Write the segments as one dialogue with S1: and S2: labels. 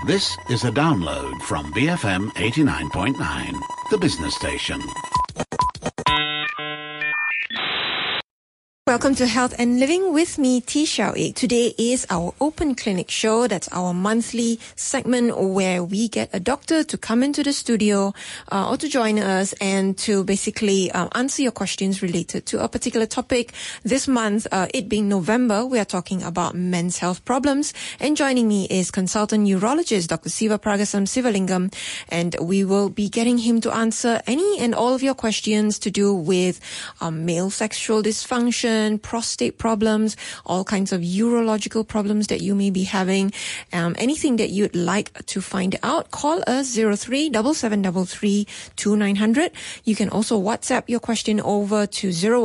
S1: This is a download from BFM 89.9, the business station.
S2: Welcome to Health and Living with me, T. Xiao Ik. Today is our Open Clinic show. That's our monthly segment where we get a doctor to come into the studio or to join us and to basically answer your questions related to a particular topic. This month, it being November, we are talking about men's health problems. And joining me is consultant urologist Dr. Siva Pragasam Sivalingam. And we will be getting him to answer any and all of your questions to do with male sexual dysfunction, prostate problems, all kinds of urological problems that you may be having. Anything that you'd like to find out, call us 03-7733-2900. You can also WhatsApp your question over to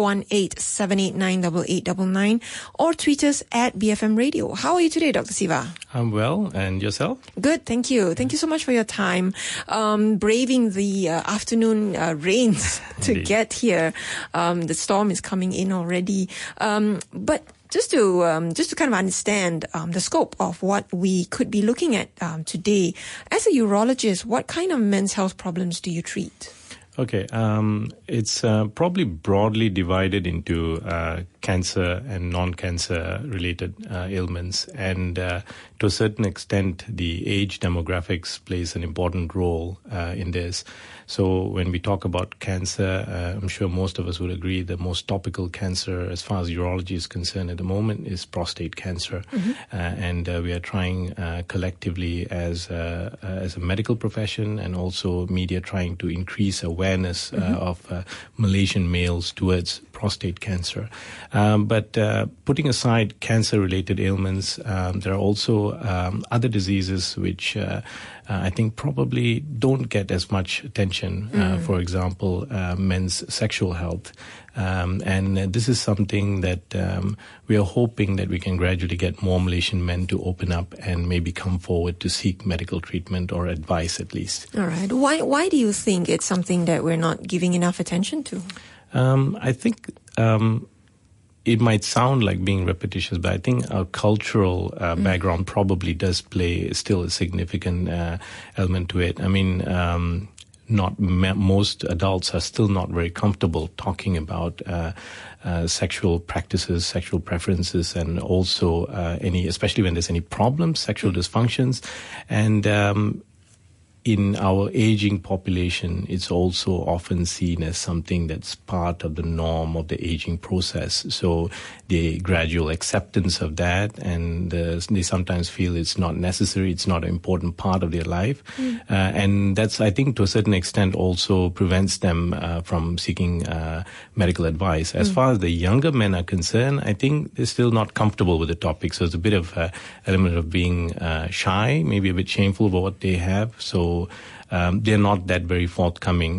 S2: 018-789-8899 or tweet us at BFM Radio. How are you today, Dr. Siva?
S3: I'm well, and yourself?
S2: Good, thank you. Thank you so much for your time. Braving the afternoon rains to get here. The storm is coming in already. But just to kind of understand the scope of what we could be looking at today, as a urologist, what kind of men's health problems do you treat?
S3: Okay, it's probably broadly divided into cancer and non-cancer related ailments, and to a certain extent the age demographics plays an important role in this. So when we talk about cancer, I'm sure most of us would agree the most topical cancer as far as urology is concerned at the moment is prostate cancer. And we are trying collectively as a medical profession and also media trying to increase awareness of Malaysian males towards prostate cancer. But putting aside cancer-related ailments, there are also other diseases which I think probably don't get as much attention. For example, men's sexual health. And this is something that we are hoping that we can gradually get more Malaysian men to open up and maybe come forward to seek medical treatment or advice at least.
S2: All right. Why do you think it's something that we're not giving enough attention to?
S3: I think it might sound like being repetitious, but I think our cultural background probably does play still a significant element to it. I mean, most adults are still not very comfortable talking about sexual practices, sexual preferences, and also especially when there's any problems, sexual dysfunctions. And in our aging population, it's also often seen as something that's part of the norm of the aging process. So the gradual acceptance of that, and they sometimes feel it's not necessary, it's not an important part of their life. And that's, I think, to a certain extent also prevents them from seeking medical advice. As far as the younger men are concerned, I think they're still not comfortable with the topic. So it's a bit of an element of being shy, maybe a bit shameful about what they have. So they're not that very forthcoming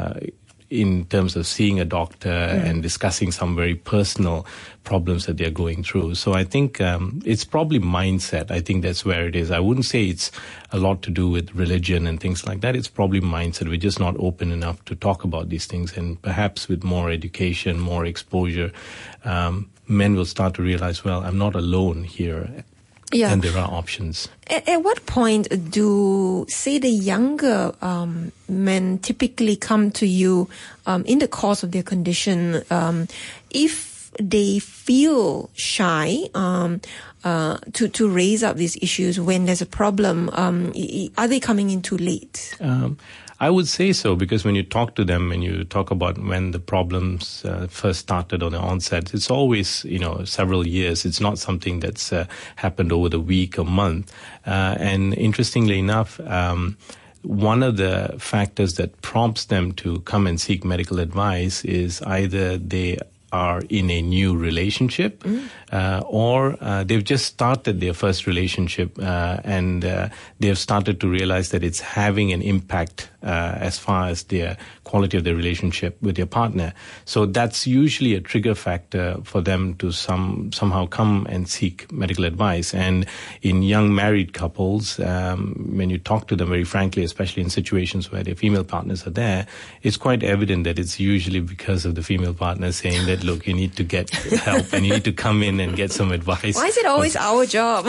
S3: in terms of seeing a doctor and discussing some very personal problems that they're going through. So I think it's probably mindset. I think that's where it is. I wouldn't say it's a lot to do with religion and things like that. It's probably mindset. We're just not open enough to talk about these things. And perhaps with more education, more exposure, men will start to realize, well, I'm not alone here. Yeah. And there are options.
S2: At what point do, say, the younger men typically come to you in the course of their condition? If they feel shy to raise up these issues when there's a problem, are they coming in too late?
S3: I would say so, because when you talk to them and you talk about when the problems first started on the onset, it's always, several years. It's not something that's happened over the week or month. And interestingly enough, one of the factors that prompts them to come and seek medical advice is either they are in a new relationship or they've just started their first relationship and they've started to realize that it's having an impact as far as their quality of their relationship with their partner. So that's usually a trigger factor for them to somehow come and seek medical advice. And in young married couples, when you talk to them very frankly, especially in situations where their female partners are there, it's quite evident that it's usually because of the female partner saying that, said, look, you need to get help and you need to come in and get some advice.
S2: Why is it always our job?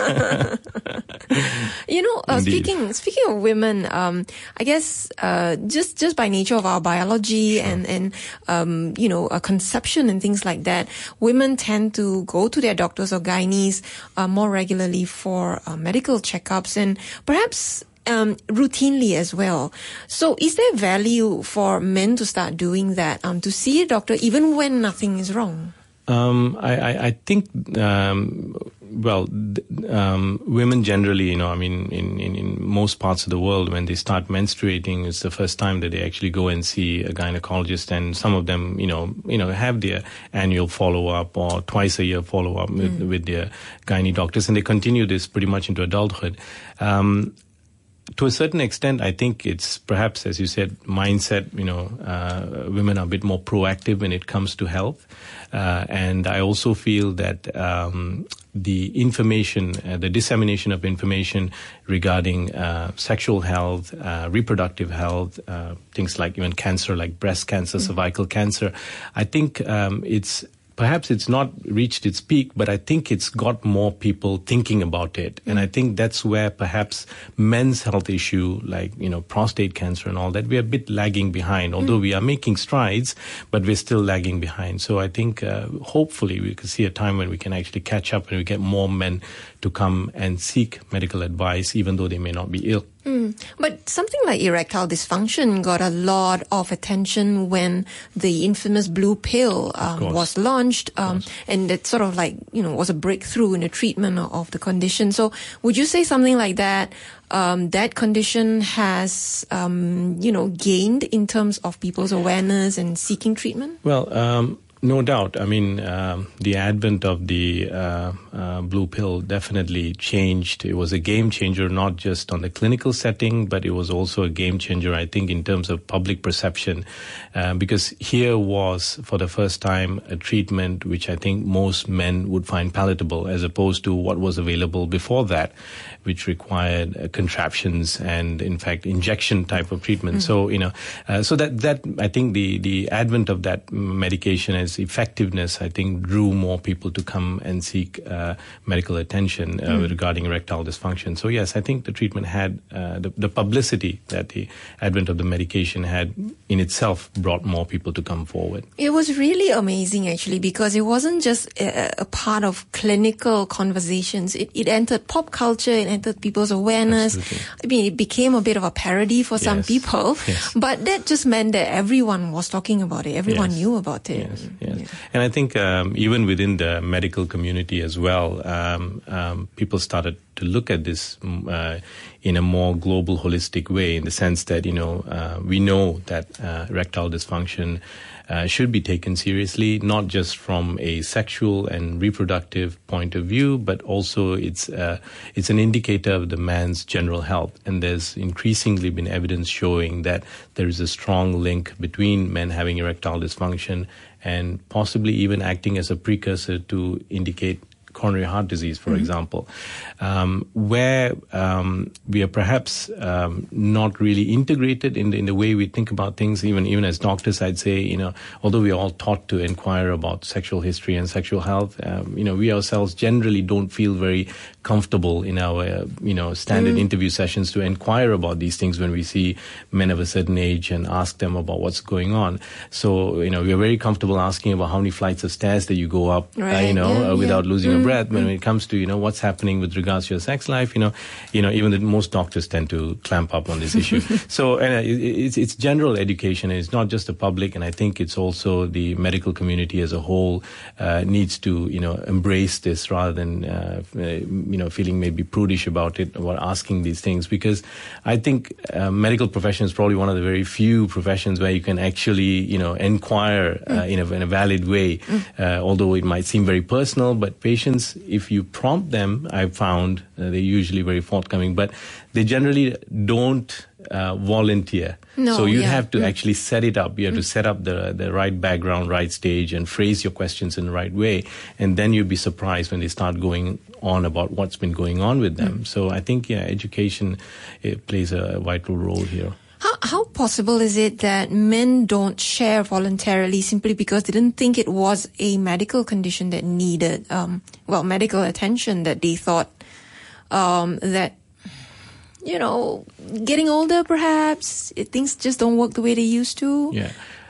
S2: Speaking of women, I guess just by nature of our biology and a conception and things like that, women tend to go to their doctors or gynaes more regularly for medical checkups and perhaps routinely as well. So is there value for men to start doing that, to see a doctor even when nothing is wrong?
S3: I think, women generally, in most parts of the world, when they start menstruating, it's the first time that they actually go and see a gynecologist, and some of them, have their annual follow-up or twice a year follow-up with their gynae doctors, and they continue this pretty much into adulthood. To a certain extent, I think it's perhaps, as you said, mindset. Women are a bit more proactive when it comes to health. And I also feel that the information, the dissemination of information regarding sexual health, reproductive health, things like even cancer, like breast cancer, cervical cancer, I think Perhaps it's not reached its peak, but I think it's got more people thinking about it. And I think that's where perhaps men's health issue, like, prostate cancer and all that, we're a bit lagging behind. Although we are making strides, but we're still lagging behind. So I think hopefully we could see a time when we can actually catch up and we get more men to come and seek medical advice, even though they may not be ill.
S2: But something like erectile dysfunction got a lot of attention when the infamous blue pill was launched, and it sort of was a breakthrough in the treatment of the condition. So would you say something like that, that condition has, gained in terms of people's awareness and seeking treatment?
S3: Well, no doubt. The advent of the blue pill definitely changed. It was a game changer, not just on the clinical setting, but it was also a game changer, I think, in terms of public perception. Because here was, for the first time, a treatment which I think most men would find palatable, as opposed to what was available before that, which required contraptions and, in fact, injection type of treatment. So, so that I think the advent of that medication as effectiveness, I think, drew more people to come and seek medical attention regarding erectile dysfunction. So yes, I think the treatment had the publicity that the advent of the medication had in itself brought more people to come forward. It
S2: was really amazing, actually, because it wasn't just a part of clinical conversations. It entered pop culture, it entered people's awareness. Absolutely. It became a bit of a parody for some people, but that just meant that everyone was talking about it. Everyone knew about it.
S3: Yes. Yeah. And I think even within the medical community as well, people started to look at this in a more global, holistic way, in the sense that, we know that erectile dysfunction should be taken seriously, not just from a sexual and reproductive point of view, but also it's an indicator of the man's general health. And there's increasingly been evidence showing that there is a strong link between men having erectile dysfunction and possibly even acting as a precursor to indicate coronary heart disease, for example, where we are perhaps not really integrated in the way we think about things. Even as doctors, I'd say, although we are all taught to inquire about sexual history and sexual health, we ourselves generally don't feel very comfortable in our, standard interview sessions to inquire about these things when we see men of a certain age and ask them about what's going on. So, we are very comfortable asking about how many flights of stairs that you go up, without losing your breath. When it comes to, what's happening with regards to your sex life, even most doctors tend to clamp up on this issue. So, it's general education. It's not just the public, and I think it's also the medical community as a whole needs to, embrace this rather than, feeling maybe prudish about it, about asking these things, because I think medical profession is probably one of the very few professions where you can actually, inquire in a valid way, although it might seem very personal. But patients, if you prompt them, I've found they're usually very forthcoming, but they generally don't volunteer. So you have to actually set it up. You have to set up the right background, right stage, and phrase your questions in the right way. And then you'll be surprised when they start going on about what's been going on with them. So I think, education plays a vital role here.
S2: How possible is it that men don't share voluntarily simply because they didn't think it was a medical condition that needed, medical attention, that they thought that, getting older perhaps, things just don't work the way they used to?
S3: Yeah.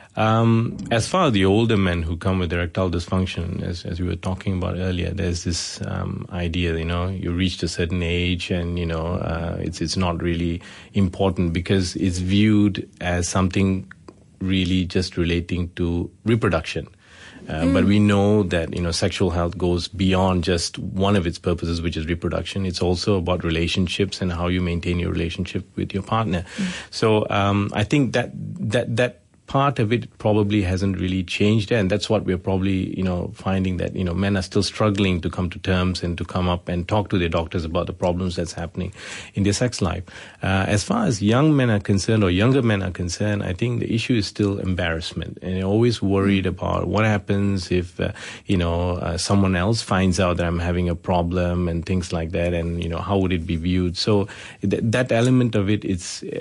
S3: As far as the older men who come with erectile dysfunction, as we were talking about earlier, there's this idea, you reached a certain age and, it's not really important because it's viewed as something really just relating to reproduction. But we know that, sexual health goes beyond just one of its purposes, which is reproduction. It's also about relationships and how you maintain your relationship with your partner. So I think that part of it probably hasn't really changed, and that's what we're probably, finding that, men are still struggling to come to terms and to come up and talk to their doctors about the problems that's happening in their sex life. As far as young men are concerned or younger men are concerned, I think the issue is still embarrassment, and they're always worried about what happens if, someone else finds out that I'm having a problem and things like that, and, how would it be viewed? So that element of it,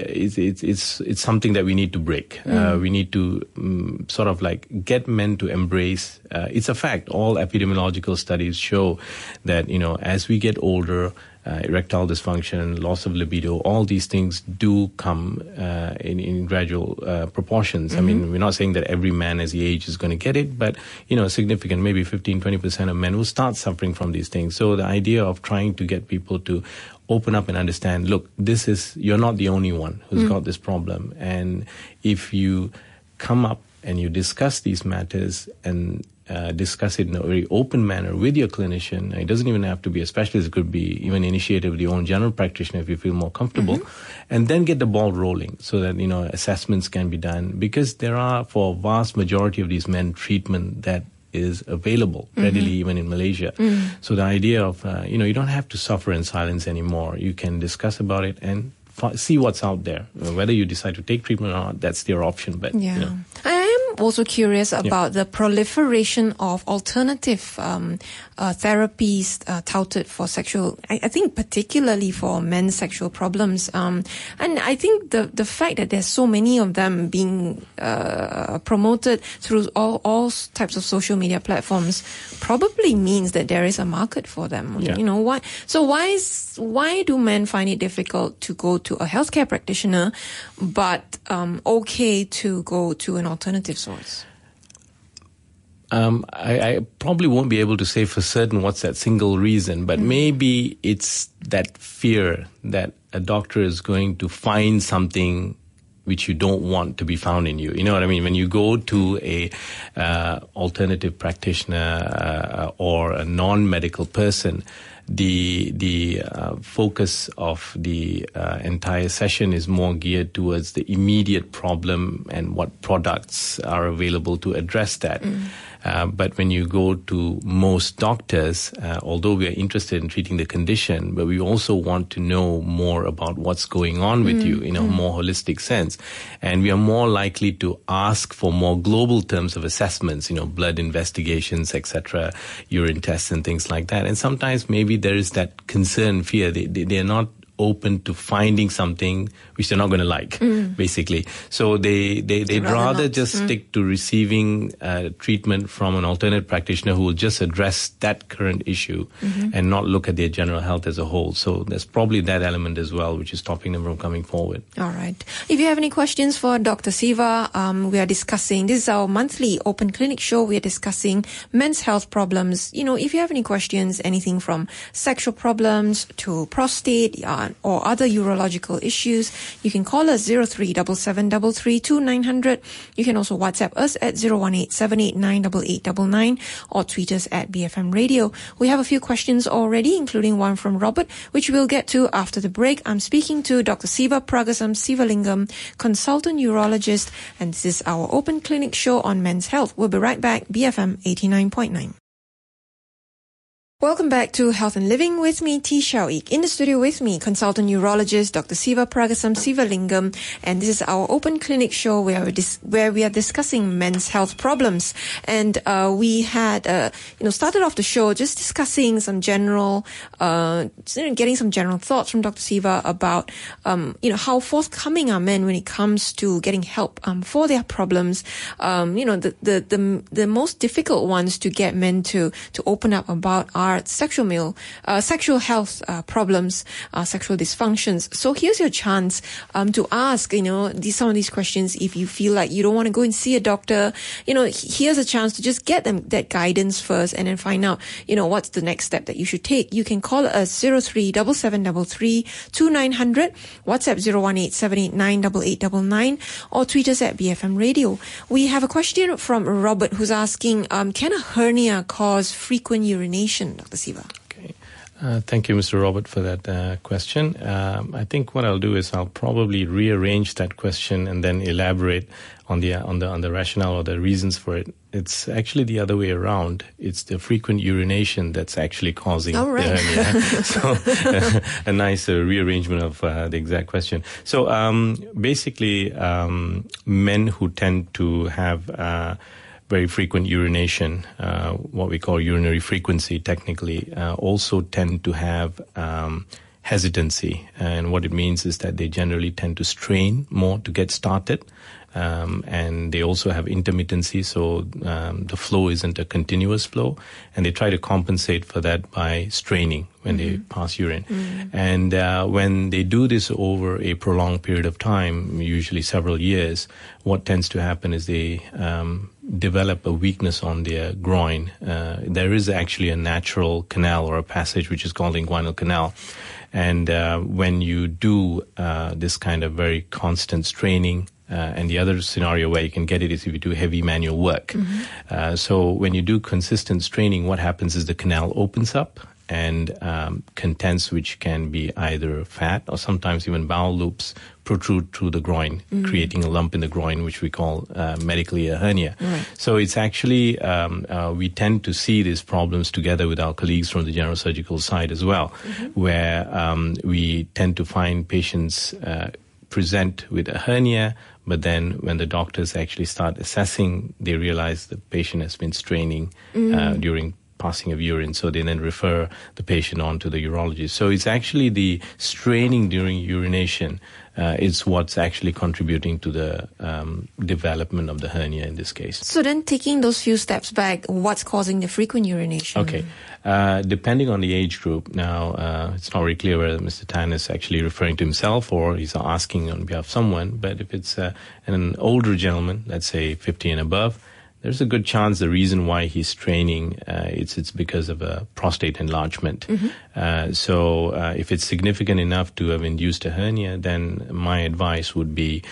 S3: it's something that we need to break. We need to sort of like get men to embrace. It's a fact. All epidemiological studies show that, as we get older, erectile dysfunction, loss of libido, all these things do come in gradual proportions. I mean, we're not saying that every man as he ages is going to get it, but, significant, maybe 15-20% of men will start suffering from these things. So the idea of trying to get people to open up and understand, look, you're not the only one who's got this problem. And if you come up and you discuss these matters and discuss it in a very open manner with your clinician, it doesn't even have to be a specialist, it could be even initiated with your own general practitioner if you feel more comfortable, and then get the ball rolling so that, assessments can be done. Because there are, for a vast majority of these men, treatment that is available readily even in Malaysia. So the idea of, you don't have to suffer in silence anymore. You can discuss about it and see what's out there. Whether you decide to take treatment or not, that's your option. But
S2: I am also curious about the proliferation of alternative therapies touted for sexual, I think particularly for men's sexual problems. And I think the fact that there's so many of them being promoted through all types of social media platforms probably means that there is a market for them. Why? So why do men find it difficult to go to a healthcare practitioner, but okay to go to an alternative source?
S3: I probably won't be able to say for certain what's that single reason, but maybe it's that fear that a doctor is going to find something which you don't want to be found in you. You know what I mean? When you go to a alternative practitioner or a non-medical person, the focus of the entire session is more geared towards the immediate problem and what products are available to address that. But when you go to most doctors, although we are interested in treating the condition, but we also want to know more about what's going on with you in a more holistic sense. And we are more likely to ask for more global terms of assessments, blood investigations, etc., urine tests and things like that. And sometimes maybe there is that concern, fear. They're not open to finding something which they're not going to like, basically. So they'd rather just stick to receiving treatment from an alternate practitioner who will just address that current issue and not look at their general health as a whole. So there's probably that element as well, which is stopping them from coming forward.
S2: All right. If you have any questions for Dr. Siva, we are discussing, this is our monthly open clinic show. We are discussing men's health problems. If you have any questions, anything from sexual problems to prostate, or other urological issues, you can call us 0377332900. You can also WhatsApp us at 018-789-8899 or tweet us at BFM Radio. We have a few questions already, including one from Robert, which we'll get to after the break. I'm speaking to Dr. Siva Pragasam Sivalingam, consultant urologist, and this is our open clinic show on men's health. We'll be right back, BFM 89.9. Welcome back to Health and Living with me, T. Xiao Ik. In the studio with me, consultant urologist Dr. Siva Pragasam Sivalingam, and this is our open clinic show where we are discussing men's health problems. And we had started off the show just discussing some general, getting some general thoughts from Dr. Siva about how forthcoming are men when it comes to getting help for their problems. The most difficult ones to get men to open up about are sexual health problems, sexual dysfunctions. So here's your chance to ask, some of these questions. If you feel like you don't want to go and see a doctor, here's a chance to just get them that guidance first and then find out, what's the next step that you should take. You can call us 03-7733-2900, WhatsApp 018-789-8899, or tweet us at BFM Radio. We have a question from Robert who's asking, can a hernia cause frequent urination, Dr. Siva?
S3: Okay. Thank you, Mr. Robert, for that question. I think what I'll do is I'll probably rearrange that question and then elaborate on the rationale or the reasons for it. It's actually the other way around. It's the frequent urination that's actually causing the hernia. So a nice rearrangement of the exact question. So basically, men who tend to have very frequent urination, what we call urinary frequency technically, also tend to have hesitancy. And what it means is that they generally tend to strain more to get started. And they also have intermittency, so the flow isn't a continuous flow, and they try to compensate for that by straining when they pass urine. And when they do this over a prolonged period of time, usually several years, what tends to happen is they develop a weakness on their groin. There is actually a natural canal or a passage which is called inguinal canal. And when you do this kind of very constant straining, and the other scenario where you can get it is if you do heavy manual work. So when you do consistent straining, what happens is the canal opens up and contents, which can be either fat or sometimes even bowel loops, protrude through the groin, creating a lump in the groin, which we call medically a hernia. Right. So it's actually, we tend to see these problems together with our colleagues from the general surgical side as well, where we tend to find patients present with a hernia, but then when the doctors actually start assessing, they realize the patient has been straining during passing of urine, so they then refer the patient on to the urologist. So it's actually the straining during urination is what's actually contributing to the development of the hernia in this case.
S2: So then taking those few steps back, what's causing the frequent urination? Okay.
S3: Depending on the age group, now it's not very clear whether Mr. Tan is actually referring to himself or he's asking on behalf of someone, but if it's an older gentleman, let's say 50 and above, there's a good chance the reason why he's straining, it's because of a prostate enlargement. So if it's significant enough to have induced a hernia, then my advice would be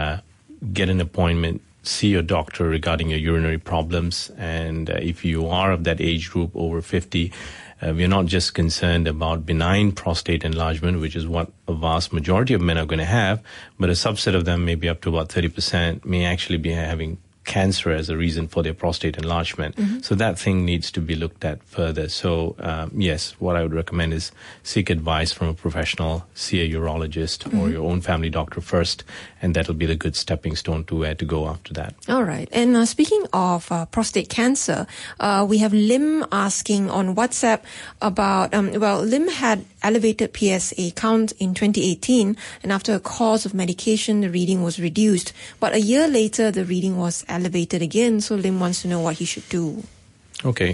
S3: get an appointment, see your doctor regarding your urinary problems. And if you are of that age group over 50, we're not just concerned about benign prostate enlargement, which is what a vast majority of men are going to have, but a subset of them, maybe up to about 30%, may actually be having cancer as a reason for their prostate enlargement. So that thing needs to be looked at further. So yes, what I would recommend is seek advice from a professional, see a urologist or your own family doctor first, and that'll be the good stepping stone to where to go after that.
S2: All right. And speaking of prostate cancer, we have Lim asking on WhatsApp about, Lim had elevated PSA count in 2018, and after a course of medication, the reading was reduced. But a year later, the reading was elevated again, so Lim wants to know what he should do.
S3: Okay,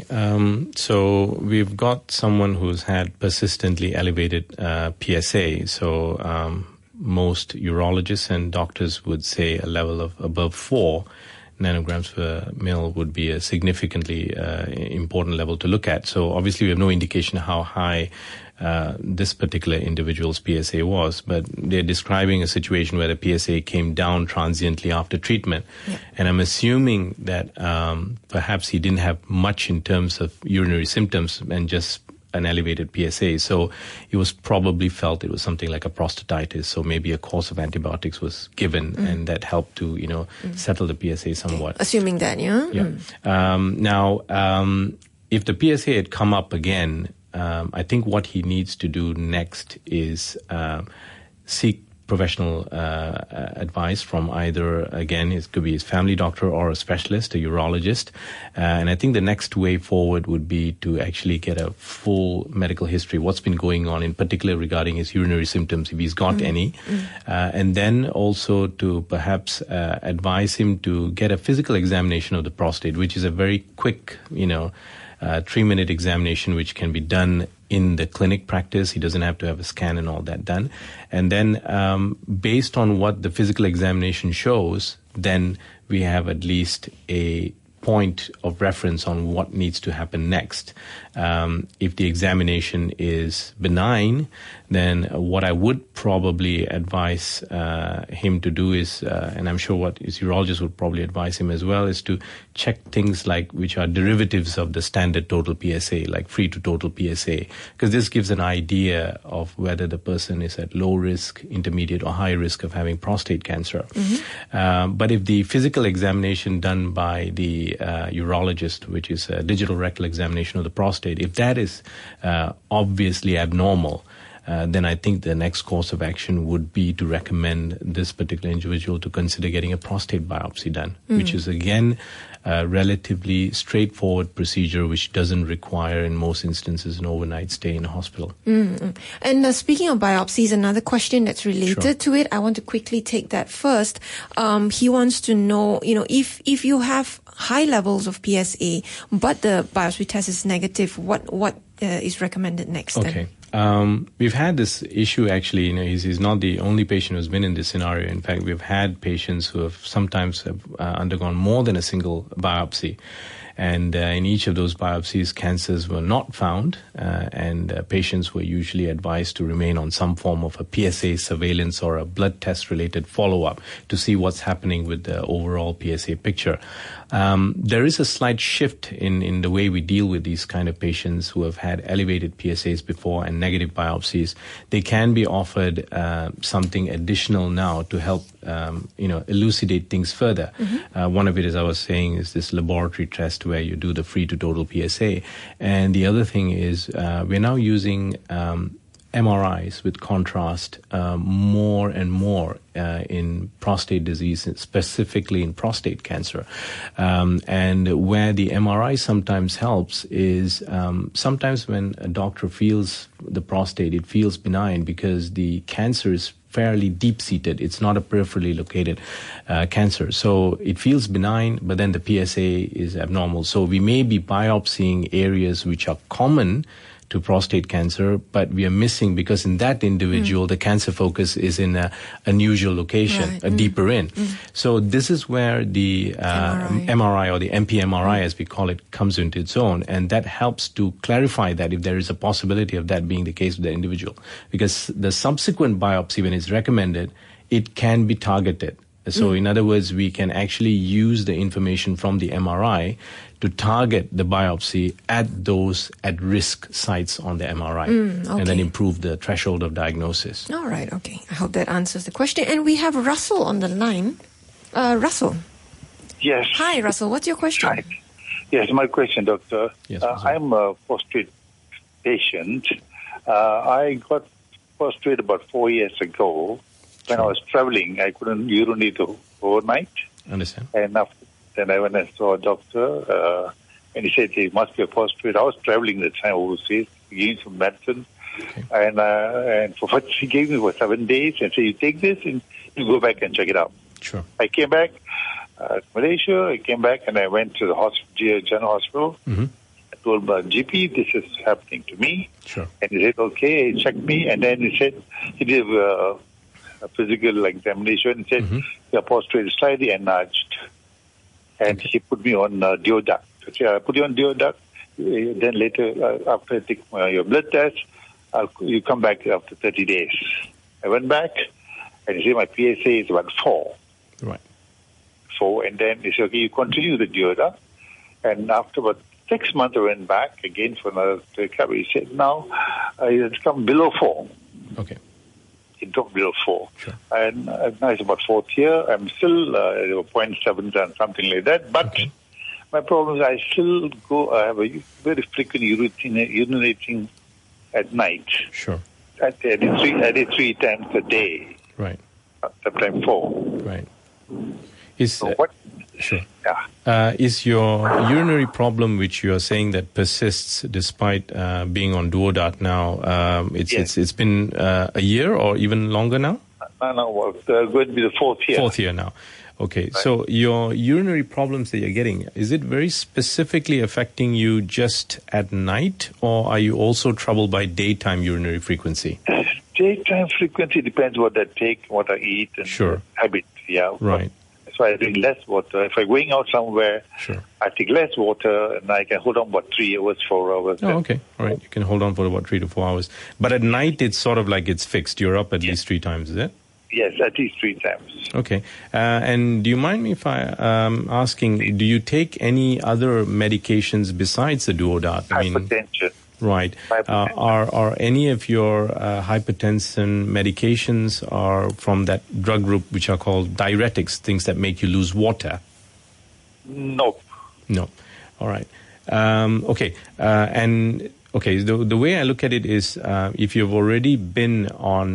S3: so we've got someone who's had persistently elevated PSA. So most urologists and doctors would say a level of above 4 nanograms per mil would be a significantly important level to look at. So obviously we have no indication how high this particular individual's PSA was, but they're describing a situation where the PSA came down transiently after treatment. Yeah. And I'm assuming that perhaps he didn't have much in terms of urinary symptoms and just an elevated PSA. So it was probably felt it was something like a prostatitis. So maybe a course of antibiotics was given and that helped to, settle the PSA somewhat.
S2: Assuming that, yeah?
S3: Yeah. Now, if the PSA had come up again, I think what he needs to do next is seek professional advice from either, again, it could be his family doctor or a specialist, a urologist. And I think the next way forward would be to actually get a full medical history, what's been going on, in particular regarding his urinary symptoms, if he's got any. And then also to perhaps advise him to get a physical examination of the prostate, which is a very quick, 3-minute examination, which can be done in the clinic practice. He doesn't have to have a scan and all that done. And then based on what the physical examination shows, then we have at least a point of reference on what needs to happen next. If the examination is benign, then what I would probably advise him to do is, and I'm sure what his urologist would probably advise him as well, is to check things like which are derivatives of the standard total PSA, like free to total PSA, because this gives an idea of whether the person is at low risk, intermediate, or high risk of having prostate cancer. But if the physical examination done by the urologist, which is a digital rectal examination of the prostate, if that is obviously abnormal, then I think the next course of action would be to recommend this particular individual to consider getting a prostate biopsy done, which is, again, a relatively straightforward procedure which doesn't require, in most instances, an overnight stay in a hospital.
S2: And speaking of biopsies, another question that's related to it, I want to quickly take that first. He wants to know, if you have high levels of PSA, but the biopsy test is negative, what is recommended next?
S3: Okay. We've had this issue, actually. He's not the only patient who's been in this scenario. In fact, we've had patients who have sometimes undergone more than a single biopsy. And in each of those biopsies, cancers were not found, and patients were usually advised to remain on some form of a PSA surveillance or a blood test-related follow-up to see what's happening with the overall PSA picture. There is a slight shift in the way we deal with these kind of patients who have had elevated PSAs before and negative biopsies. They can be offered something additional now to help elucidate things further. One of it, as I was saying, is this laboratory test where you do the free to total PSA. And the other thing is we're now using MRIs with contrast more and more in prostate disease, specifically in prostate cancer. And where the MRI sometimes helps is sometimes when a doctor feels the prostate, it feels benign because the cancer is fairly deep-seated. It's not a peripherally located cancer. So it feels benign, but then the PSA is abnormal. So we may be biopsying areas which are common to prostate cancer, but we are missing because in that individual, the cancer focus is in an unusual location, deeper in. So this is where the MRI or the MP-MRI, as we call it, comes into its own. And that helps to clarify that if there is a possibility of that being the case with the individual. Because the subsequent biopsy, when it's recommended, it can be targeted. So in other words, we can actually use the information from the MRI to target the biopsy at those at-risk sites on the MRI and then improve the threshold of diagnosis.
S2: All right, okay. I hope that answers the question. And we have Russell on the line. Russell.
S4: Yes.
S2: Hi, Russell. What's your question?
S4: Hi. Yes, my question, doctor.
S3: Yes,
S4: I'm a prostate patient. I got prostate about 4 years ago. When I was traveling, I couldn't urinate overnight.
S3: Understand.
S4: And after, then I went and saw a doctor, and he said he must be a prostate. I was traveling the time overseas, he gave me some medicine, and for what he gave me for 7 days, and said, you take this and you go back and check it out.
S3: Sure.
S4: I came back to Malaysia, I came back and I went to the hospital, general hospital. I told my GP, this is happening to me.
S3: Sure.
S4: And he said, okay, he checked me, and then he said, he did a physical examination, he said, your prostate is slightly enlarged. And he put me on Deodac. So I put you on Deodac, then later, after I take your blood test, you come back after 30 days. I went back, and he said my PSA is about 4.
S3: Right.
S4: 4, and then he said, okay, you continue the Deodac. And after about 6 months, I went back again for another checkup. He said, now it's come below 4.
S3: Okay.
S4: It dropped below 4.
S3: Sure.
S4: And now it's about 4th year. I'm still 0.7 and something like that. But My problem is I still I have a very frequent urinating at night.
S3: Sure.
S4: I did 3 times a day.
S3: Right.
S4: Sometimes 4.
S3: Right.
S4: So what?
S3: Sure.
S4: Yeah.
S3: Is your urinary problem, which you are saying that persists despite being on Duodart now, it's been a year or even longer now?
S4: No, it's going to be the 4th year.
S3: 4th year now. Okay, right. So your urinary problems that you're getting, is it very specifically affecting you just at night, or are you also troubled by daytime urinary frequency?
S4: Daytime frequency depends what I take, what I eat, and
S3: sure.
S4: habit. Yeah.
S3: Right.
S4: So I drink less water. If I'm going out somewhere,
S3: sure.
S4: I take less water, and I can hold on about 3 hours, 4 hours.
S3: Oh, okay. All right. You can hold on for about 3 to 4 hours. But at night, it's sort of like it's fixed. You're up at least 3 times, is it?
S4: Yes, at least 3 times.
S3: Okay. And do you mind me if I asking, do you take any other medications besides the Duodart?
S4: Hypertension.
S3: Right. Are any of your hypertension medications are from that drug group which are called diuretics, things that make you lose water?
S4: No.
S3: No. All right. Okay. And okay, the way I look at it is, if you've already been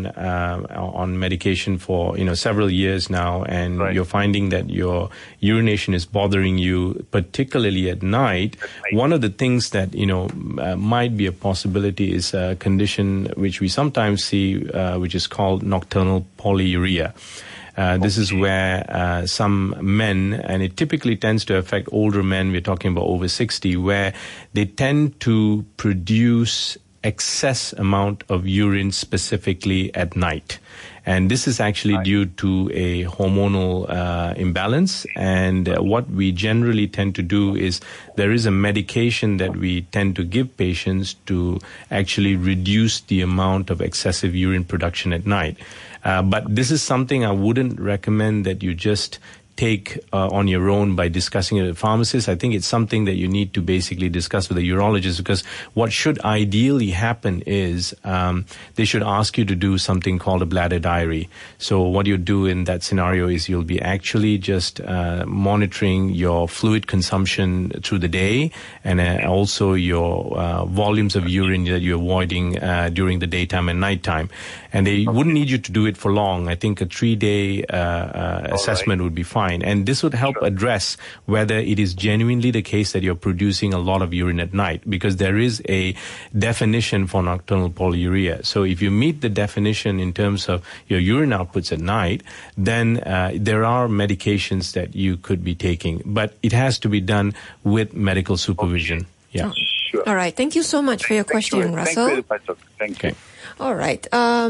S3: on medication for several years now, and
S4: right.
S3: you're finding that your urination is bothering you, particularly at night, one of the things that might be a possibility is a condition which we sometimes see, which is called nocturnal polyuria. This is where some men, and it typically tends to affect older men, we're talking about over 60, where they tend to produce excess amount of urine specifically at night. And this is actually due to a hormonal imbalance. And what we generally tend to do is there is a medication that we tend to give patients to actually reduce the amount of excessive urine production at night. But this is something I wouldn't recommend that you just take on your own by discussing it with a pharmacist. I think it's something that you need to basically discuss with a urologist, because what should ideally happen is they should ask you to do something called a bladder diary. So what you do in that scenario is you'll be actually just monitoring your fluid consumption through the day, and also your volumes of urine that you're avoiding during the daytime and nighttime. And they wouldn't need you to do it for long. I think a 3-day assessment would be fine. And this would help address whether it is genuinely the case that you're producing a lot of urine at night, because there is a definition for nocturnal polyuria. So if you meet the definition in terms of your urine outputs at night, then there are medications that you could be taking. But it has to be done with medical supervision. Yeah.
S4: Sure.
S2: All right. Thank you so much for your question, Russell.
S4: Thank you very much. Thank you.
S2: All right.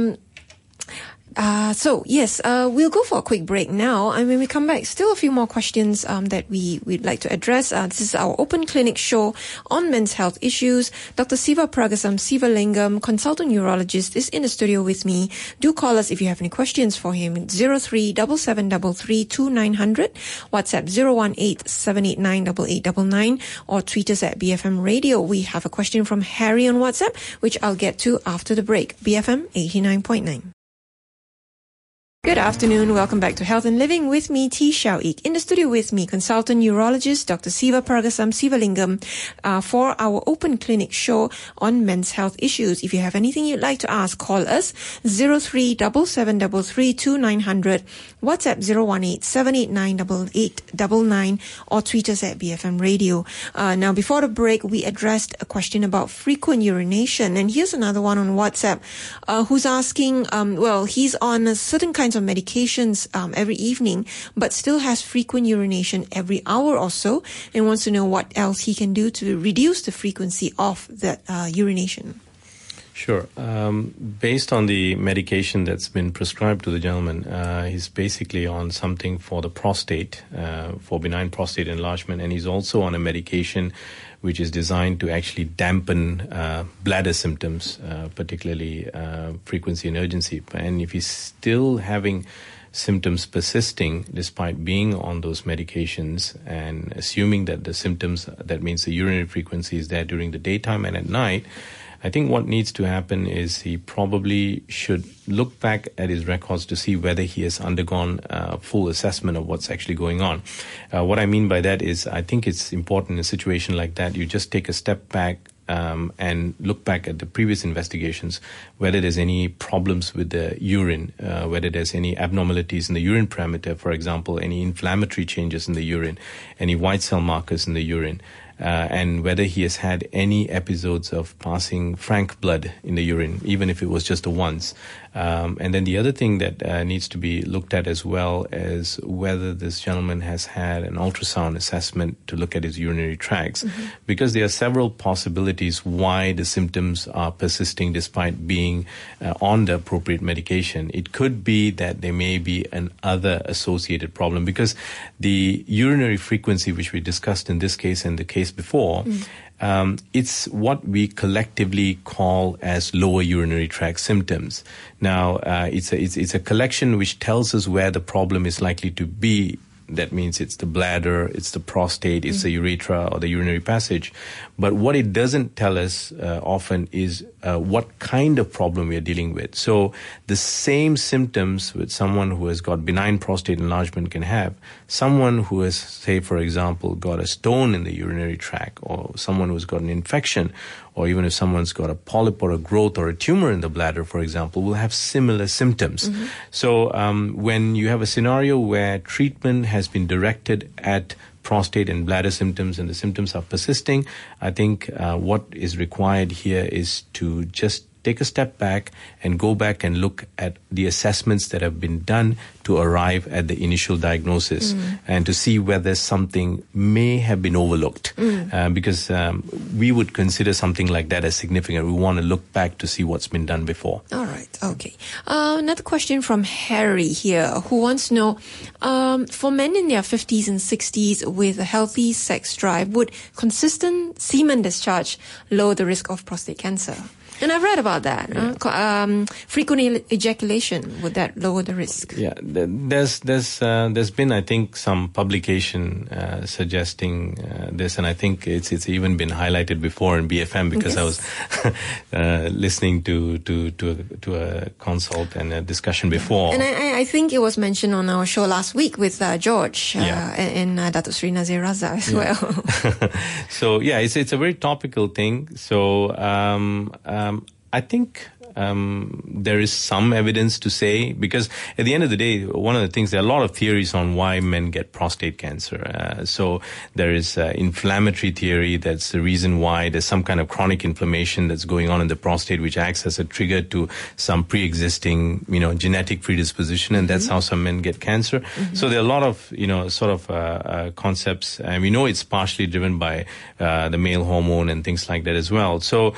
S2: So yes, we'll go for a quick break now. And when we come back, still a few more questions that we'd like to address. This is our open clinic show on men's health issues. Dr. Siva Pragasam Sivalingam, consultant urologist, is in the studio with me. Do call us if you have any questions for him. 03-7733-2900, WhatsApp 018-789-8899, or tweet us at BFM Radio. We have a question from Harry on WhatsApp, which I'll get to after the break. BFM 89.9. Good afternoon. Welcome back to Health and Living with me, T. Xiao Ik. In the studio with me, consultant urologist Dr. Siva Pragasam Sivalingam, for our open clinic show on men's health issues. If you have anything you'd like to ask, call us 03-7733-2900, WhatsApp 018-789-8899, or tweet us at BFM Radio. Now, before the break, we addressed a question about frequent urination, and here's another one on WhatsApp who's asking, he's on a certain kind of medications every evening, but still has frequent urination every hour or so, and wants to know what else he can do to reduce the frequency of that urination.
S3: Sure. Based on the medication that's been prescribed to the gentleman, he's basically on something for the prostate, for benign prostate enlargement, and he's also on a medication which is designed to actually dampen bladder symptoms, particularly frequency and urgency. And if he's still having symptoms persisting despite being on those medications, and assuming that the symptoms, that means the urinary frequency is there during the daytime and at night, I think what needs to happen is he probably should look back at his records to see whether he has undergone full assessment of what's actually going on. What I mean by that is I think it's important in a situation like that, you just take a step back and look back at the previous investigations, whether there's any problems with the urine, whether there's any abnormalities in the urine parameter, for example, any inflammatory changes in the urine, any white cell markers in the urine, and whether he has had any episodes of passing frank blood in the urine, even if it was just a once. And then the other thing that needs to be looked at as well is whether this gentleman has had an ultrasound assessment to look at his urinary tracts, because there are several possibilities why the symptoms are persisting despite being on the appropriate medication. It could be that there may be an other associated problem, because the urinary frequency, which we discussed in this case and the case before, it's what we collectively call as lower urinary tract symptoms. Now, it's a collection which tells us where the problem is likely to be. That means it's the bladder, it's the prostate, it's the urethra or the urinary passage. But what it doesn't tell us often is what kind of problem we are dealing with. So the same symptoms with someone who has got benign prostate enlargement can have someone who has, say, for example, got a stone in the urinary tract, or someone who's got an infection, or even if someone's got a polyp or a growth or a tumor in the bladder, for example, will have similar symptoms. So when you have a scenario where treatment has been directed at prostate and bladder symptoms and the symptoms are persisting, I think what is required here is to just take a step back and go back and look at the assessments that have been done to arrive at the initial diagnosis and to see whether something may have been overlooked. Because we would consider something like that as significant. We want to look back to see what's been done before.
S2: All right. Okay. Another question from Harry here, who wants to know, for men in their 50s and 60s with a healthy sex drive, would consistent semen discharge lower the risk of prostate cancer? And I've read about that. Frequent ejaculation, would that lower the risk?
S3: Yeah, there's been, I think, some publication suggesting this, and I think it's even been highlighted before in BFM, because I was listening to a consult and a discussion before.
S2: And I think it was mentioned on our show last week with George and Datuk Sri Nazir Raza as well.
S3: So yeah, it's a very topical thing. So I think there is some evidence to say, because at the end of the day, one of the things, there are a lot of theories on why men get prostate cancer. So there is inflammatory theory. That's the reason why there's some kind of chronic inflammation that's going on in the prostate, which acts as a trigger to some pre-existing, genetic predisposition, and that's how some men get cancer. So there are a lot of, concepts, and we know it's partially driven by the male hormone and things like that as well. So,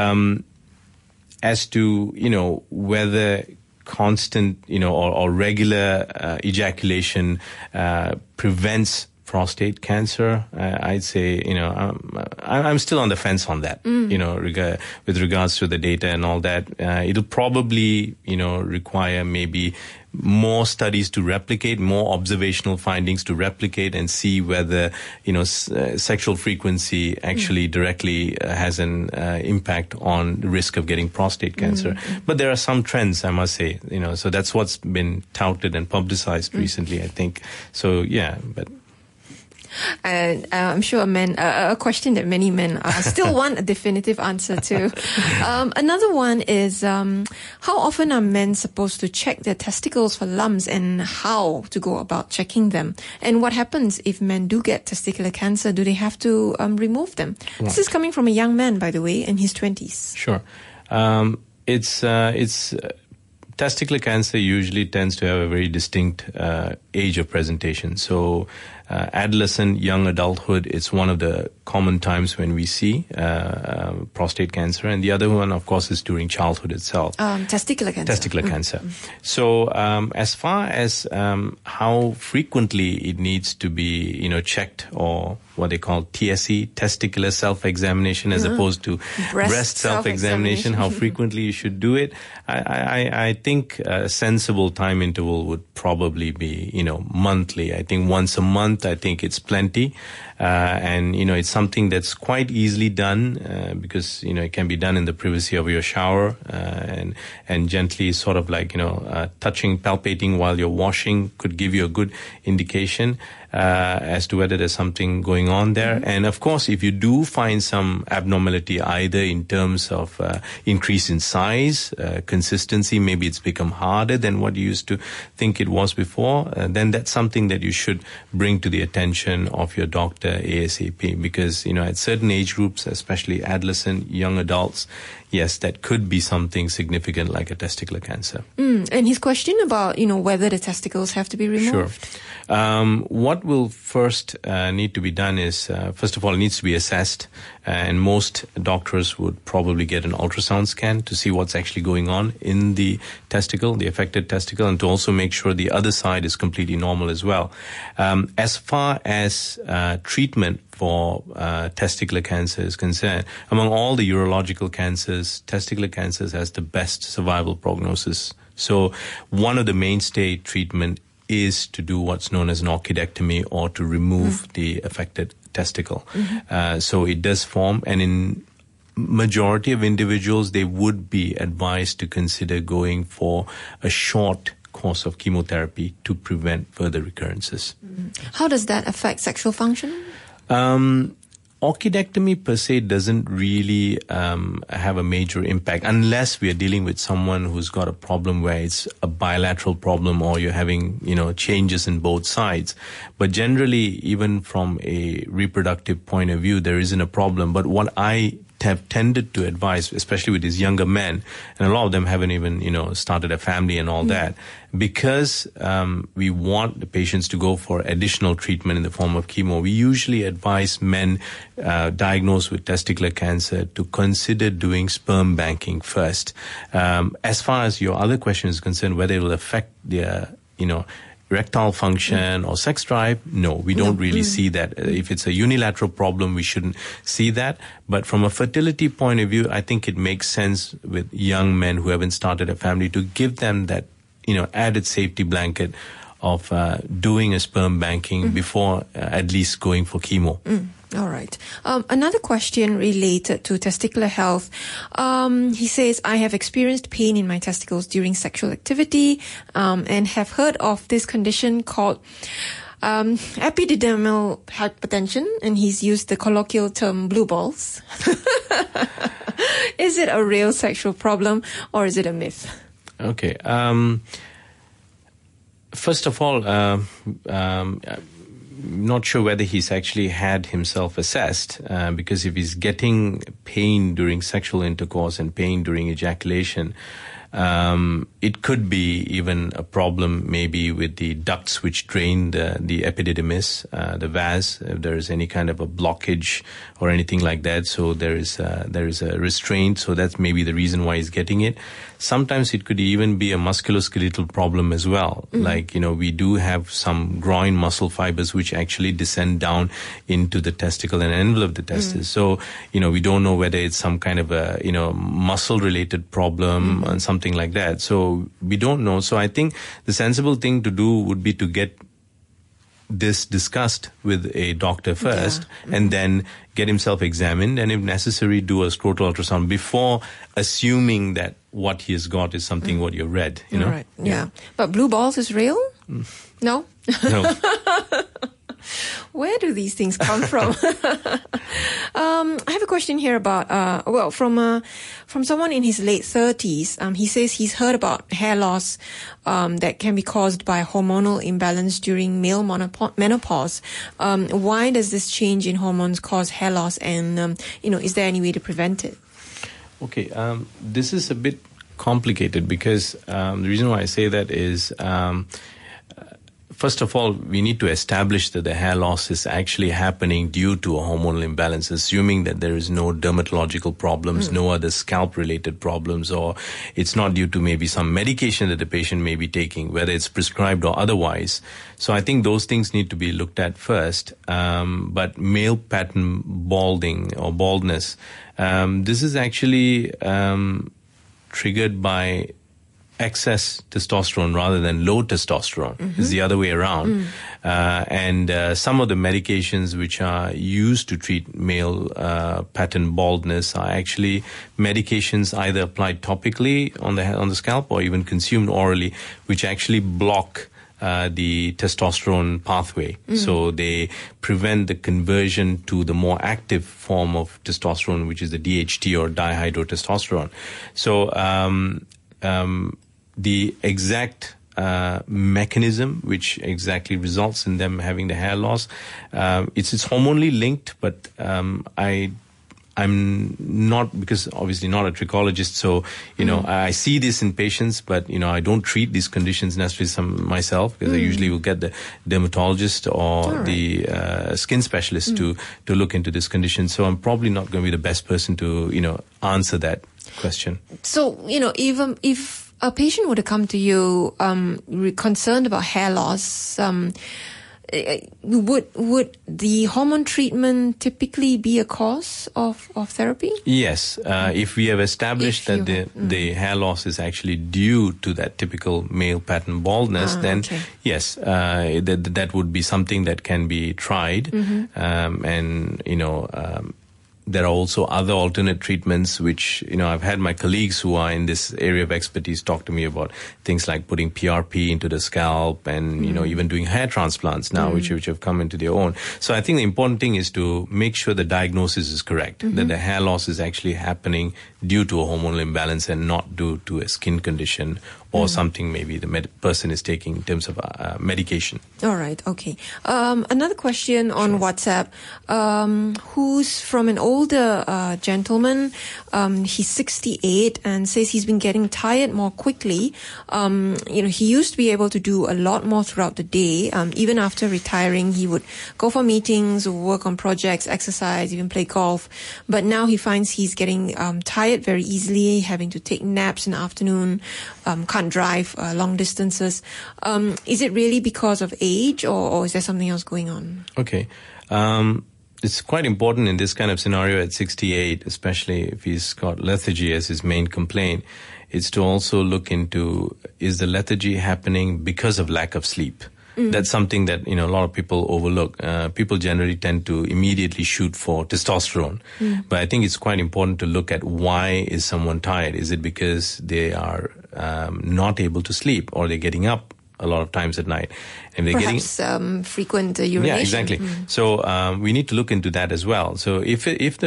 S3: as to, whether constant, or regular ejaculation prevents prostate cancer, I'd say, I'm still on the fence on that, with regards to the data and all that. It'll probably, require maybe more studies to replicate, more observational findings to replicate and see whether, sexual frequency actually directly has an impact on the risk of getting prostate cancer. But there are some trends, I must say, so that's what's been touted and publicized recently, I think. So, yeah, but...
S2: And I'm sure a question that many men still want a definitive answer to. Another one is, how often are men supposed to check their testicles for lumps, and how to go about checking them? And what happens if men do get testicular cancer? Do they have to remove them? Right. This is coming from a young man, by the way, in his 20s.
S3: Sure. It's testicular cancer usually tends to have a very distinct age of presentation. So adolescent, young adulthood, it's one of the common times when we see prostate cancer. And the other one, of course, is during childhood itself.
S2: Testicular cancer.
S3: Testicular cancer. So as far as how frequently it needs to be, checked, or what they call TSE, testicular self-examination, as opposed to breast self-examination, how frequently you should do it, I think a sensible time interval would probably be, monthly. I think once a month month, I think it's plenty. And, it's something that's quite easily done, because, it can be done in the privacy of your shower, and gently sort of like, touching, palpating while you're washing could give you a good indication as to whether there's something going on there. And of course, if you do find some abnormality, either in terms of increase in size, consistency, maybe it's become harder than what you used to think it was before, then that's something that you should bring to the attention of your doctor ASAP, because, at certain age groups, especially adolescent, young adults, yes, that could be something significant like a testicular cancer.
S2: And his question about, whether the testicles have to be removed.
S3: Sure. What will first need to be done is, first of all, it needs to be assessed. And most doctors would probably get an ultrasound scan to see what's actually going on in the testicle, the affected testicle, and to also make sure the other side is completely normal as well. As far as treatment for testicular cancer is concerned, among all the urological cancers, testicular cancers has the best survival prognosis. So one of the mainstay treatment is to do what's known as an orchidectomy, or to remove the affected testicle. So it does form, and in majority of individuals, they would be advised to consider going for a short course of chemotherapy to prevent further recurrences.
S2: How does that affect sexual function?
S3: Orchidectomy per se doesn't really have a major impact unless we are dealing with someone who's got a problem where it's a bilateral problem, or you're having, changes in both sides. But generally, even from a reproductive point of view, there isn't a problem. But what I have tended to advise, especially with these younger men, and a lot of them haven't even, started a family and all that, because we want the patients to go for additional treatment in the form of chemo. We usually advise men diagnosed with testicular cancer to consider doing sperm banking first. As far as your other question is concerned, whether it will affect their, erectile function or sex drive, no, we don't really see that. If it's a unilateral problem, we shouldn't see that. But from a fertility point of view, I think it makes sense with young men who haven't started a family to give them that, added safety blanket of doing a sperm banking before at least going for chemo.
S2: All right. Another question related to testicular health. He says, I have experienced pain in my testicles during sexual activity, and have heard of this condition called epididymal hypertension, and he's used the colloquial term blue balls. Is it a real sexual problem, or is it a myth?
S3: Okay. First of all, not sure whether he's actually had himself assessed, because if he's getting pain during sexual intercourse and pain during ejaculation, it could be even a problem maybe with the ducts which drain the epididymis, the vas, if there is any kind of a blockage or anything like that. So there is a restraint. So that's maybe the reason why he's getting it. Sometimes it could even be a musculoskeletal problem as well. Like, we do have some groin muscle fibers which actually descend down into the testicle and envelop the testes. So, we don't know whether it's some kind of a, muscle related problem and something like that. So we don't know. So I think the sensible thing to do would be to get this discussed with a doctor first, and then get himself examined, and if necessary, do a scrotal ultrasound before assuming that what he has got is something what you read,
S2: Right. Yeah. But blue balls is real? No?
S3: No.
S2: Where do these things come from? I have a question here about, from someone in his late 30s. He says he's heard about hair loss that can be caused by hormonal imbalance during male menopause. Why does this change in hormones cause hair loss, and is there any way to prevent it?
S3: Okay, this is a bit complicated because the reason why I say that is, first of all, we need to establish that the hair loss is actually happening due to a hormonal imbalance, assuming that there is no dermatological problems, no other scalp-related problems, or it's not due to maybe some medication that the patient may be taking, whether it's prescribed or otherwise. So I think those things need to be looked at first. But male pattern balding or baldness, this is actually triggered by excess testosterone rather than low testosterone. It's the other way around. And some of the medications which are used to treat male pattern baldness are actually medications either applied topically on the scalp or even consumed orally, which actually block the testosterone pathway. So they prevent the conversion to the more active form of testosterone, which is the DHT or dihydrotestosterone. So the exact mechanism which exactly results in them having the hair loss, it's hormonally linked, but I'm not, because obviously not a trichologist, so, I see this in patients, but, I don't treat these conditions necessarily myself, because I usually will get the dermatologist or the skin specialist to look into this condition. So I'm probably not going to be the best person to, answer that question.
S2: So, even if a patient were to come to you concerned about hair loss, would the hormone treatment typically be a cause of therapy? Yes.
S3: If we have established that the hair loss is actually due to that typical male pattern baldness, then yes, that would be something that can be tried. And, there are also other alternate treatments which, I've had my colleagues who are in this area of expertise talk to me about things like putting PRP into the scalp and, even doing hair transplants now, which have come into their own. So I think the important thing is to make sure the diagnosis is correct, that the hair loss is actually happening due to a hormonal imbalance and not due to a skin condition or something maybe the person is taking in terms of medication.
S2: All right, okay. Another question on WhatsApp, who's from an older gentleman. He's 68 and says he's been getting tired more quickly. He used to be able to do a lot more throughout the day. Even after retiring, he would go for meetings, work on projects, exercise, even play golf. But now he finds he's getting tired very easily, having to take naps in the afternoon, can't drive long distances. Is it really because of age or is there something else going on?
S3: Okay. It's quite important in this kind of scenario at 68, especially if he's got lethargy as his main complaint, is to also look into, is the lethargy happening because of lack of sleep? That's something that, a lot of people overlook. People generally tend to immediately shoot for testosterone. But I think it's quite important to look at why is someone tired? Is it because they are not able to sleep or they're getting up a lot of times at night? And they're
S2: perhaps frequent urination.
S3: Yeah, exactly. So we need to look into that as well. So if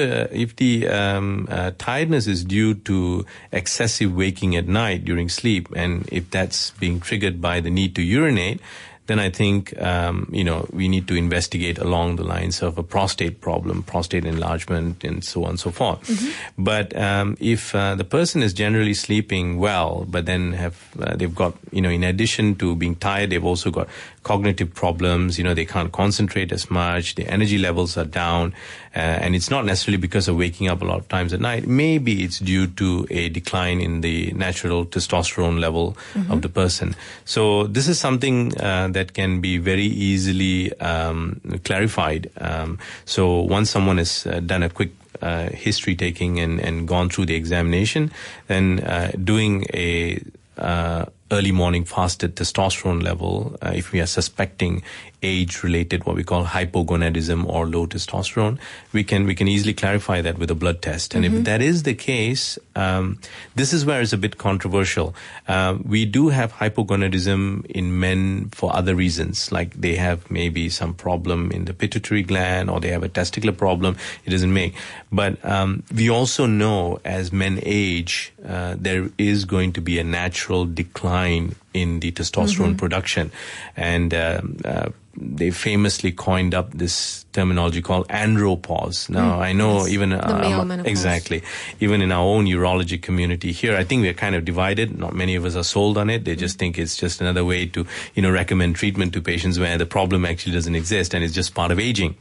S3: the tiredness is due to excessive waking at night during sleep, and if that's being triggered by the need to urinate, then I think, we need to investigate along the lines of a prostate problem, prostate enlargement, and so on and so forth. But if the person is generally sleeping well, but then they've got, in addition to being tired, they've also got cognitive problems, they can't concentrate as much, their energy levels are down, and it's not necessarily because of waking up a lot of times at night. Maybe it's due to a decline in the natural testosterone level of the person. So this is something that can be very easily clarified. So once someone has done a quick history taking and gone through the examination, then doing a early morning fasted testosterone level, if we are suspecting age-related, what we call hypogonadism or low testosterone, we can easily clarify that with a blood test. And if that is the case, this is where it's a bit controversial. We do have hypogonadism in men for other reasons, like they have maybe some problem in the pituitary gland or they have a testicular problem. It doesn't make. But we also know as men age, there is going to be a natural decline in the testosterone production. And they famously coined up this terminology called andropause. Now, I know even exactly, even in our own urology community here, I think we're kind of divided. Not many of us are sold on it. They just think it's just another way to, recommend treatment to patients where the problem actually doesn't exist and it's just part of aging.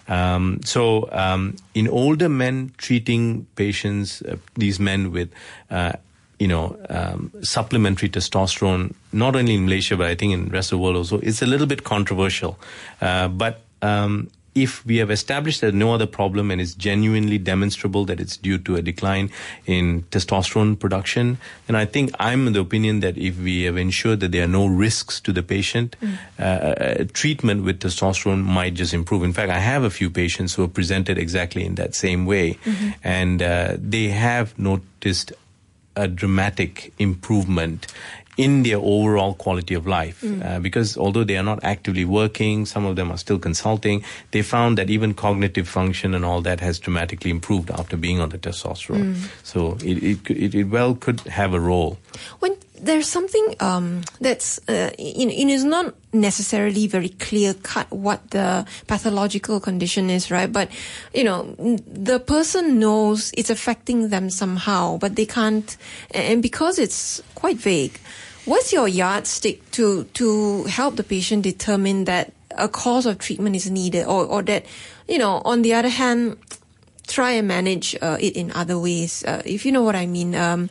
S3: So in older men treating patients, these men with supplementary testosterone, not only in Malaysia, but I think in the rest of the world also, it's a little bit controversial. But if we have established there's no other problem and it's genuinely demonstrable that it's due to a decline in testosterone production, then I think I'm in the opinion that if we have ensured that there are no risks to the patient, treatment with testosterone might just improve. In fact, I have a few patients who have presented exactly in that same way, and they have noticed a dramatic improvement in their overall quality of life. Because although they are not actively working, some of them are still consulting, they found that even cognitive function and all that has dramatically improved after being on the testosterone. So it well could have a role.
S2: When there's something that's, is not necessarily very clear cut what the pathological condition is, right? But, the person knows it's affecting them somehow, but they can't, and because it's quite vague, what's your yardstick to help the patient determine that a course of treatment is needed, or that, on the other hand, try and manage it in other ways, if you know what I mean?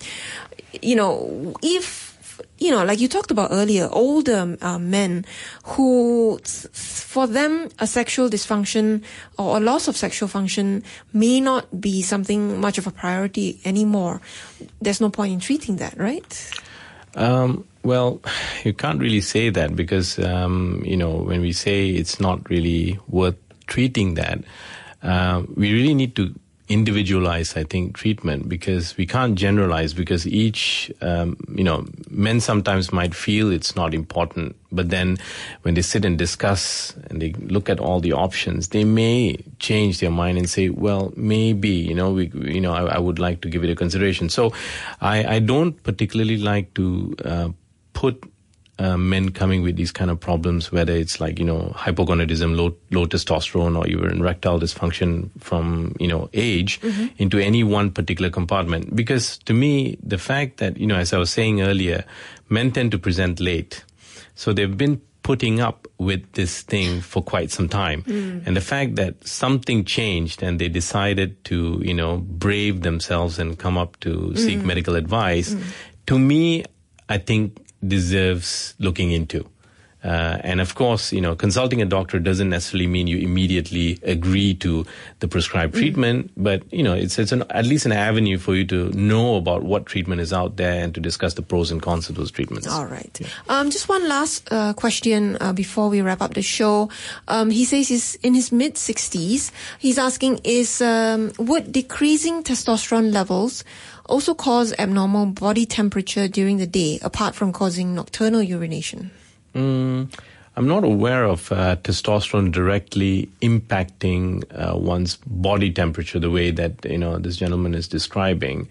S2: If, like you talked about earlier, older men who, for them, a sexual dysfunction or a loss of sexual function may not be something much of a priority anymore. There's no point in treating that, right?
S3: Well, you can't really say that because, when we say it's not really worth treating that, we really need to individualize, I think, treatment, because we can't generalize, because each, men sometimes might feel it's not important, but then when they sit and discuss and they look at all the options, they may change their mind and say, well, maybe, I would like to give it a consideration. So I don't particularly like to put men coming with these kind of problems, whether it's like, hypogonadism, low testosterone, or even erectile dysfunction from, age, into any one particular compartment. Because to me, the fact that, as I was saying earlier, men tend to present late. So they've been putting up with this thing for quite some time. And the fact that something changed and they decided to, brave themselves and come up to seek medical advice, to me, I think deserves looking into. And of course, consulting a doctor doesn't necessarily mean you immediately agree to the prescribed treatment, but, it's at least an avenue for you to know about what treatment is out there and to discuss the pros and cons of those treatments.
S2: All right. Yeah. Just one last question before we wrap up the show. He says he's in his mid-60s. He's asking, would decreasing testosterone levels also cause abnormal body temperature during the day, apart from causing nocturnal urination?
S3: I'm not aware of testosterone directly impacting one's body temperature the way that, this gentleman is describing.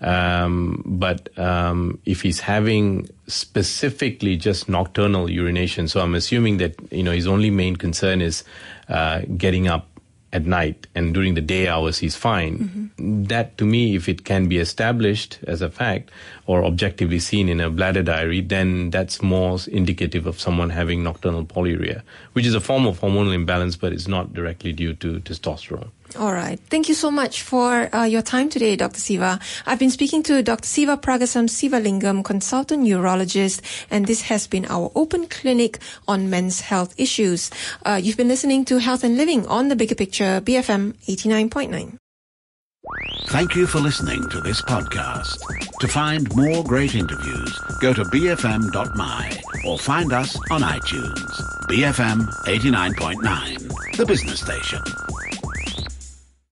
S3: But if he's having specifically just nocturnal urination, so I'm assuming that, his only main concern is getting up at night, and during the day hours he's fine. That, to me, if it can be established as a fact or objectively seen in a bladder diary, then that's more indicative of someone having nocturnal polyuria, which is a form of hormonal imbalance, but it's not directly due to testosterone.
S2: All right. Thank you so much for your time today, Dr. Siva. I've been speaking to Dr. Siva Pragasam Sivalingam, consultant urologist, and this has been our open clinic on men's health issues. You've been listening to Health and Living on The Bigger Picture, BFM 89.9.
S1: Thank you for listening to this podcast. To find more great interviews, go to bfm.my or find us on iTunes. BFM 89.9, the business station.